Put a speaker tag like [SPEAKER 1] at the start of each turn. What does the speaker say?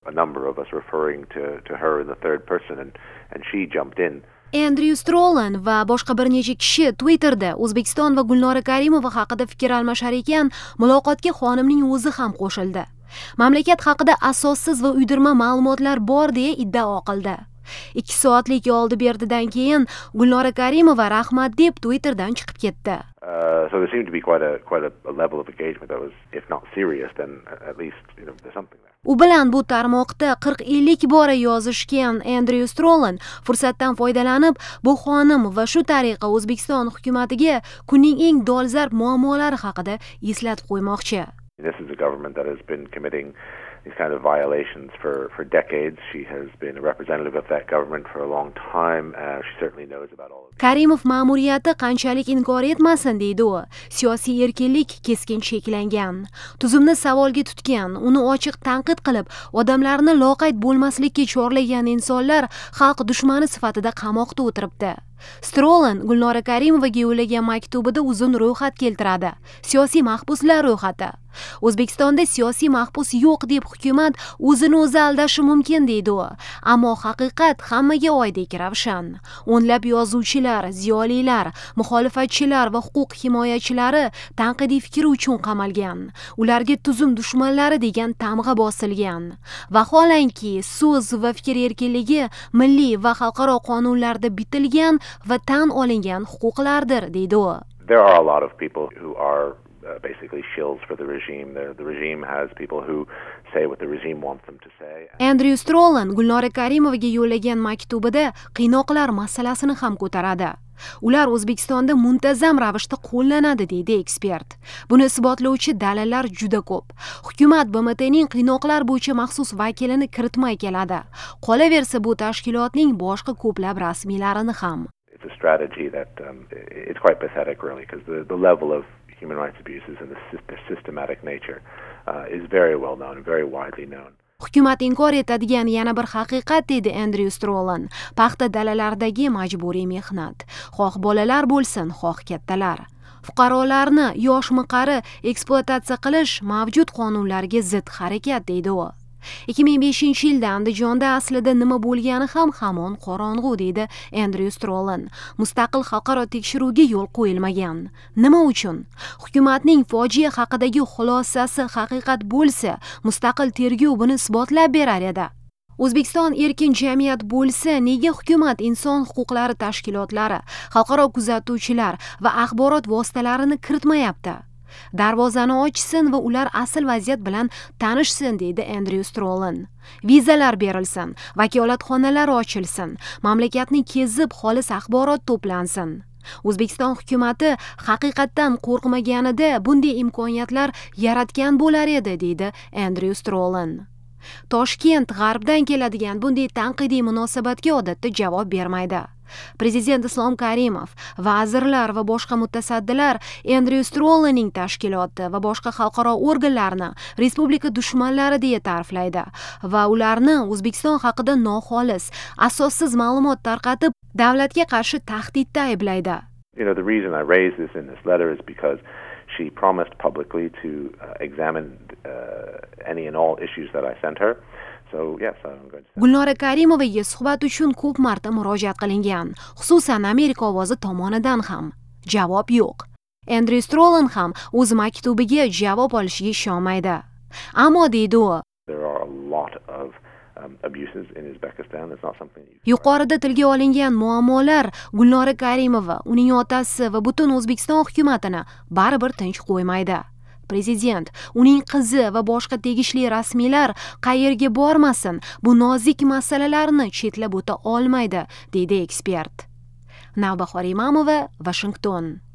[SPEAKER 1] A number of us referring to her in the third person and she jumped in.
[SPEAKER 2] Andrew Strollan va boshqa bir necha kishi Twitterda O'zbekiston va Gulnora Karimova haqida fikr almashar ekan, muloqotga xonimning o'zi ham qo'shildi. Mamlakat haqida asossiz va uydirma ma'lumotlar bor deya iddao qildi. 2 soatlik oldi berdidan keyin Gulnora Karimova rahmat deb Twitterdan chiqib ketdi.
[SPEAKER 1] So there seemed to be quite a level of engagement that was, if not serious, then at least there's something there.
[SPEAKER 2] U bilan bu tarmoqda 40-50 bora yozishgan Andrew Strollan fursatdan foydalanib, bu xonim va shu tariqa O'zbekiston hukumatiga kunning eng dolzarb muammolari haqida eslatib qo'ymoqchi.
[SPEAKER 1] This is a government that has been committing these kind of violations for decades. She has been a representative of that government for a long time. She certainly knows about all of this.
[SPEAKER 2] Karimov ma'muriyati qanchalik inkor etmasin deydi u. Siyosiy erkinlik keskin cheklangan. Tuzumni savolga tutgan, uni ochiq tanqid qilib, odamlarni loqayd bo'lmaslikka chorlagan insonlar xalq dushmani sifatida qamoqda o'tiribdi. Strollan Gulnora Karimovaga yo'llagan maktubida uzun ro'yxat keltiradi. Siyosiy mahbuslar ro'yxati. O'zbekistonda siyosiy mahbus yo'q deb hukumat o'zini o'zi aldashi mumkin deydi u. Ammo haqiqat hammaga oydek ravshan. O'nlab yozuvchilar, ziyolilar, muxolifatchilar va huquq himoyachilari tanqidiy fikri uchun qamalgan. Ularga tuzum dushmanlari degan tamg'a bosilgan. Vaholanki, so'z va fikr erkinligi milliy va xalqaro qonunlarda bitilgan va tan olingan huquqlardir deydi u.
[SPEAKER 1] There are a lot of people who are basically shills for the regime. The regime has people who say what the regime wants them to say.
[SPEAKER 2] Andrew Strollan Gulnora Karimovaga yo'llagan maktubida qiynoqlar masalasini ham ko'taradi. Ular O'zbekistonda muntazam ravishda qo'llanadi deydi ekspert. Buni isbotlovchi dalillar juda ko'p. Hukumat BMTning qiynoqlar bo'yicha maxsus vakilini kiritmay keladi. Qolaversa bu tashkilotning boshqa ko'plab rasmiylarini ham.
[SPEAKER 1] It's a strategy that it's quite pathetic really, because the level of human rights abuses and the systematic nature is very well known and very widely known.
[SPEAKER 2] Hukumat inkor etadigan yana bir haqiqat dedi Andrew Strollan. Paxta dalalardagi majburiy mehnat. Xoh bolalar bo'lsin, xoh kattalar. Fuqarolarni yosh-miqari ekspluatatsiya qilish mavjud qonunlarga zid harakat deydi u. 2005-yilda Andijonda aslida nima bo'lgani ham hamon qorong'u deydi Andrew Strollan. Mustaqil xalqaro tekshiruvga yo'l qo'yilmagan. Nima uchun? Hukumatning fojia haqidagi xulosasi haqiqat bo'lsa, mustaqil tergov buni isbotlab berar edi. O'zbekiston erkin jamiyat bo'lsa, nega hukumat inson huquqlari tashkilotlari, xalqaro kuzatuvchilar va axborot vositalarini kiritmayapti? Darvozani ochsin va ular asl vaziyat bilan tanishsin deydi Andrew Strollan. Vizalar berilsin, vakolatxonalar ochilsin, mamlakatni kezib xolis axborot to'plansin. O'zbekiston hukumati haqiqatdan qo'rqmaganida bunday imkoniyatlar yaratgan bo'lar edi deydi Andrew Strollan. Toshkent g'arbdan keladigan bunday tanqidiy munosabatga odatda javob bermaydi. Prezident Islom Karimov, vazirlar va boshqa mutasaddilar Andrew Strollanning tashkiloti va boshqa xalqaro organlarni respublika dushmanlari deya ta'riflaydi va ularni O'zbekiston haqida noxolis, asossiz ma'lumot tarqatib, davlatga qarshi tahdidda ayblaydi.
[SPEAKER 1] The reason I raise this in this letter is because she promised publicly to examine any and all issues that I sent her. So, yes, I'm going to...
[SPEAKER 2] Gulnora Karimovaga suhbat uchun ko'p marta murojaat qilingan, xususan Amerika ovozi tomonidan ham. Javob yo'q. Andrew Strollan ham o'z maktubiga javob olishiga ishonmaydi. Ammo deydi u,
[SPEAKER 1] there are a lot of abuses in Uzbekistan. It's not something
[SPEAKER 2] yuqorida tilga olingan muammolar Gulnora Karimova, uning otasi va butun O'zbekiston hukumatini baribir tinch qo'ymaydi. Prezident, uning qizi va boshqa tegishli rasmiylar qayerga bormasin, bu nozik masalalarni chetlab o'ta olmaydi, deydi ekspert. Navbahor Imamova, Washington.